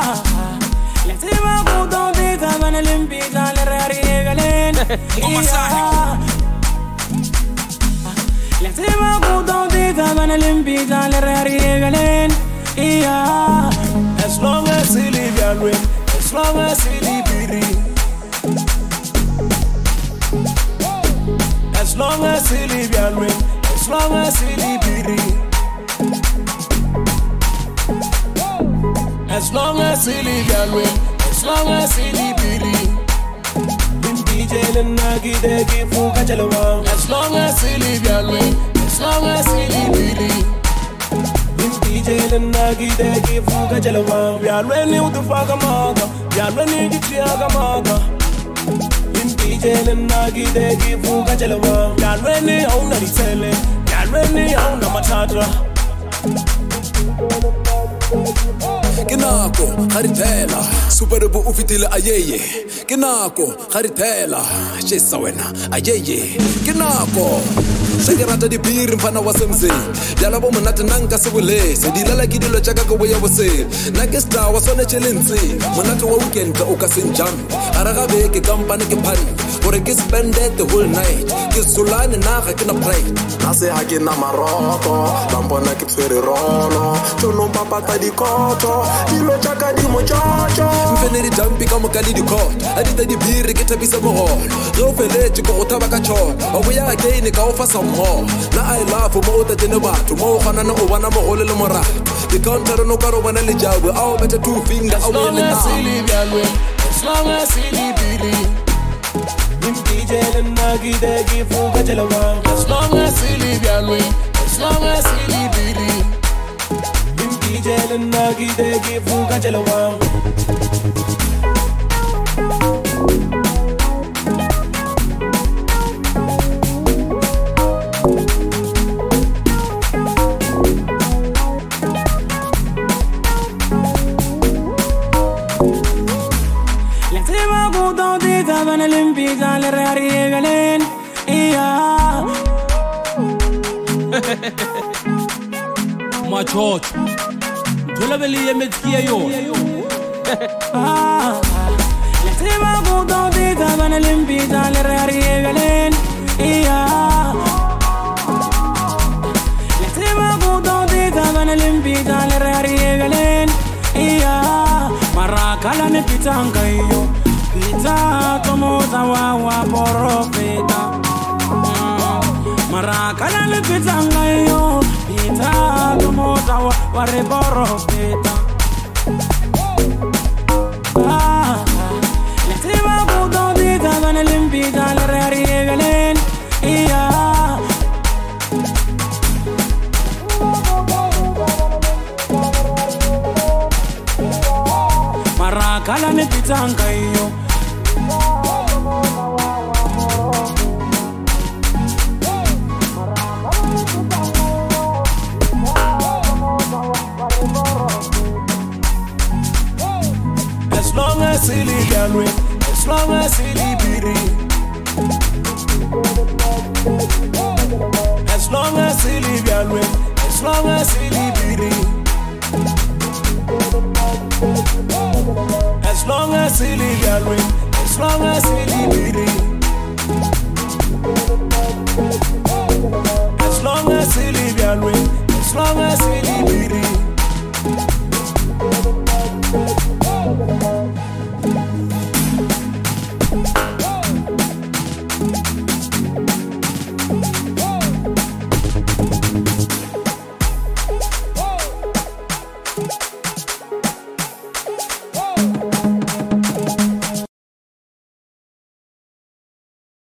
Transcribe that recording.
let's see my good on this, I'm gonna limpid on the rary again. Let's see my good on this, I'm gonna limpid on the rary again. As long as he live your way, as long as he live it. As long as he live your way, as long as he live it. As long as he live your way, as long as he live it. As long as he live your way, as long as he live it. We are ready to fuck a mother, we are ready to cheer a mother. In DJ and Nagi, they give Fugajalawa. We are ready on the Tele, we are ready on the Matatra. Kinako, Haritela, Superbu Ufitila Ayeye. Kinako, Haritela, Jesawena, Ayeye. Kinako. Shagarata di beer in Pana was MC. Yalabo Manatananga Sawile, said the Lalagidilla Jagago way I was saying. Nagesta was on a chilinsi. Monato weekend, the Okasin jam. Aragabe, Kampani Pan. For a kiss spended the whole night. Kiss Sulan and Naga can play. Nase Hagina Maroko, Lampona Kipsuri Rolo, Chono Papa di Koto, Ilo Chaka di Mochacho. Infinity jump become a Kali court. I did the beer, get a piece of more. No village to go Tabakacho. Away again, go for some more. Now I laugh for more than a bar. Tomorrow, Hanano, one of Hole Mora. The counter no caro when I live with our better 2 fingers. As long as he live your way, as long as he live it. In DJ and Nagi, they give Fugajalawa. As long as he live your way, as long as he live it. In DJ and Nagi, they give Fugajalawa. Machot, tu la veli emetkia yo. Let's see my good on this, I'm gonna limpid on the rary again. Let's see my good on this, I'm gonna limpid on the rary again. Marakala ne pitanga yo, pita tomoza wa porofeta. Marakala ne pitanga yo. Tomoza wa reborofeta. Let's see my good on this, I'm gonna limpid on the rary again. Marakala ne pitanga yo. As long as he live your way, as long as he live it. As long as he live your way, as long as he live it. As long as he live your way, as long as he live it.